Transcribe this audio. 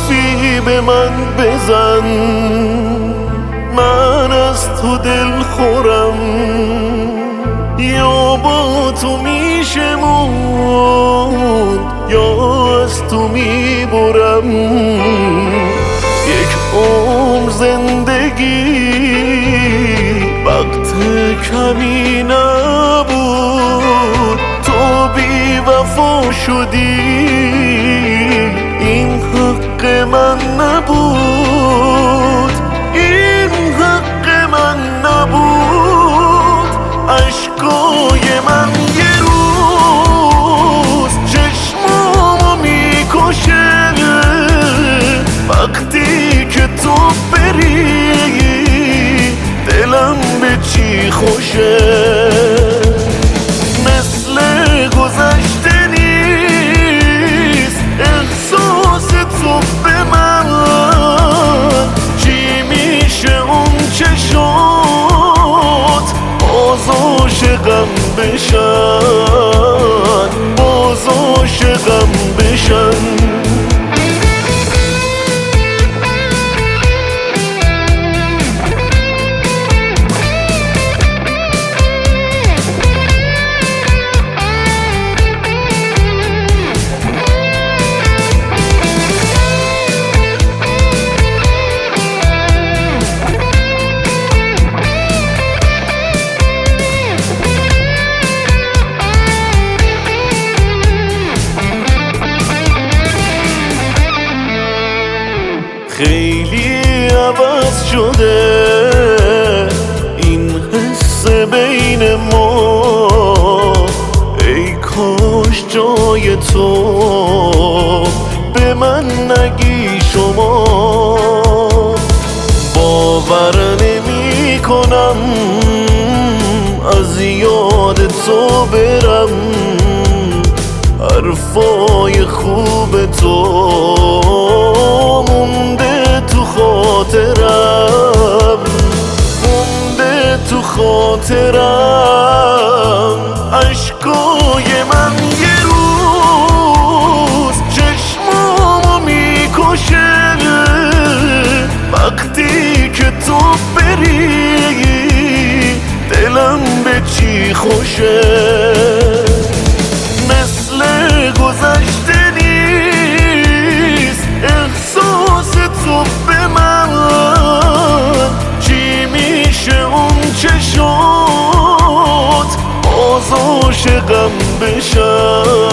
حرفی به من بزن، من از تو دل خورم، یا با تو میشه موند یا از تو میبرم. یک عمر زندگی وقت کمی نبود، تو بی وفا شدی، این حق من نبود، این حق من نبود. اشکای من یه روز چشمامو میکشه، وقتی که تو بری دلم به چی خوشه. مثل گذشته نیست احساس تو به من، چی میشه اون چشات باز عاشقم بشن، باز عاشقم بشن. خیلی عوض شده این حس بین ما، ای کاش جای تو به من نگی شما. باور نمی کنم از یاد تو برم، حرفای خوب تو مونده تو خاطرم، مونده تو خاطرم. اشکای من یه روز چشمامو میکشه، وقتی که تو بری دلم به چی خوشه. مثل گذشته نیست احساس تو به من، چی میشه اون چشات باز عاشقم بشن،